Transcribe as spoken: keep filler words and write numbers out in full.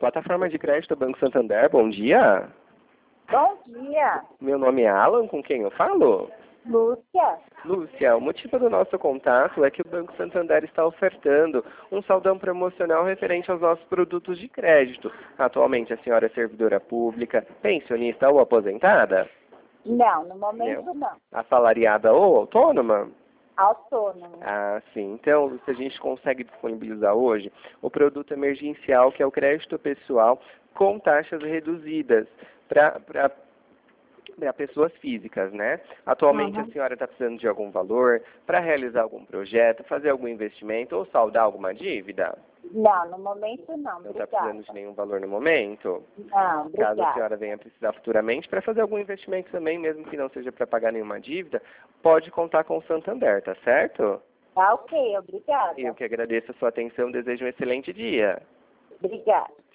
Plataforma de crédito Banco Santander, bom dia. Bom dia, Meu nome é Alan, com quem eu falo? Lúcia. Lúcia, o motivo do nosso contato é que o Banco Santander está ofertando um saldão promocional referente aos nossos produtos de crédito. Atualmente a senhora é servidora pública, pensionista ou aposentada? Não, no momento não. Assalariada ou autônoma? Autônomo. Ah, sim. Então, se a gente consegue disponibilizar hoje o produto emergencial, que é o crédito pessoal com taxas reduzidas para para pessoas físicas, né? Atualmente Uhum. a senhora está precisando de algum valor para realizar algum projeto, fazer algum investimento ou saldar alguma dívida? Não, no momento não, Não está obrigada. precisando de nenhum valor no momento? Não, Caso a obrigada. senhora venha precisar futuramente, para fazer algum investimento também, mesmo que não seja para pagar nenhuma dívida, pode contar com o Santander, tá certo? Tá ok, obrigada. Eu que agradeço a sua atenção, desejo um excelente dia. Obrigada.